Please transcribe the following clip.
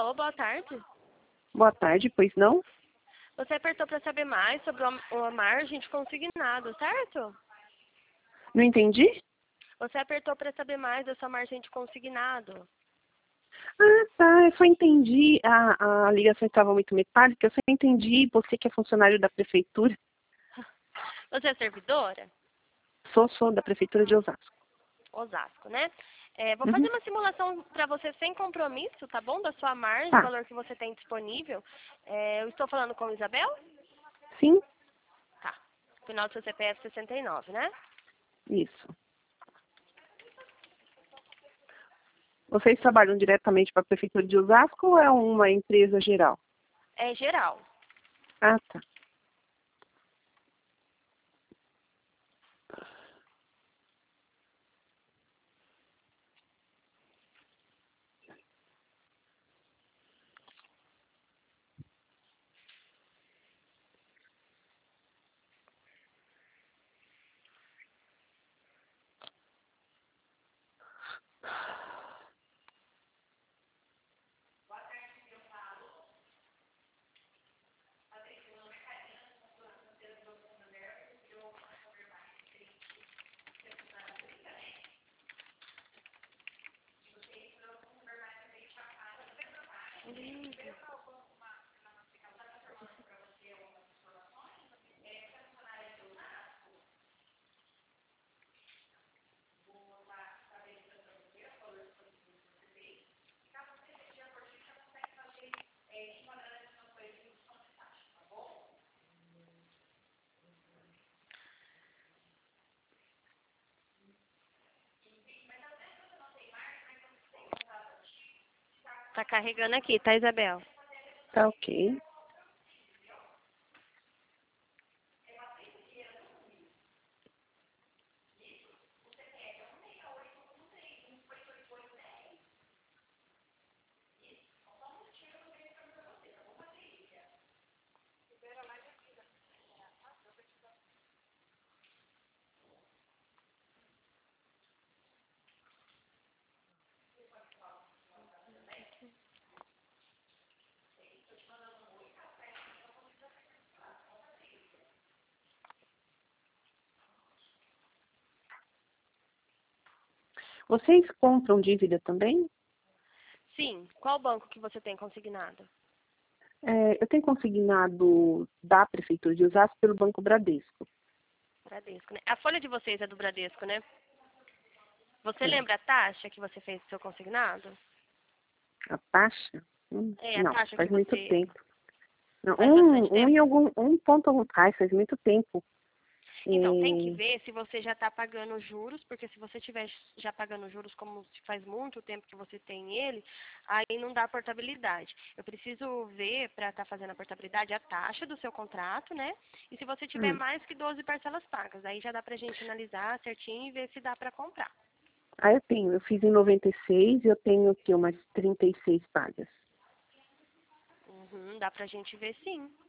Alô, boa tarde. Boa tarde, pois não? Você apertou para saber mais sobre a margem de consignado, certo? Não entendi? Você apertou para saber mais da sua margem de consignado. Ah, tá, eu só entendi. A ligação estava muito metálica, eu só entendi. Você que é funcionário da prefeitura. Você é servidora? Sou da prefeitura de Osasco. Osasco, né? Vou Uhum. fazer uma simulação para você sem compromisso, tá bom? Da sua margem, o Tá, valor que você tem disponível. Eu estou falando com a Isabel? sim, Tá. Final do seu CPF 69, né? isso. Vocês trabalham diretamente para a prefeitura de Osasco ou é uma empresa geral? É geral. Ah, tá. Tá carregando aqui, tá, Isabel? Tá ok. Vocês compram dívida também? Sim. Qual banco que você tem consignado? Eu tenho consignado da prefeitura de Osasco pelo Banco Bradesco. Bradesco, né? A folha de vocês é do Bradesco, né? Você É. lembra a taxa que você fez do seu consignado? A taxa? A Não, taxa que faz muito você tempo. Não, faz bastante tempo? um ponto algum faz muito tempo. Então, tem É, que ver se você já está pagando juros, porque se você estiver já pagando juros como se faz muito tempo que você tem ele, aí não dá portabilidade. Eu preciso ver, para estar fazendo a portabilidade, a taxa do seu contrato, né? E se você tiver hum. mais que 12 parcelas pagas, aí já dá para a gente analisar certinho e ver se dá para comprar. Ah, eu fiz em 96 e eu tenho aqui umas 36 pagas. Dá para a gente ver sim.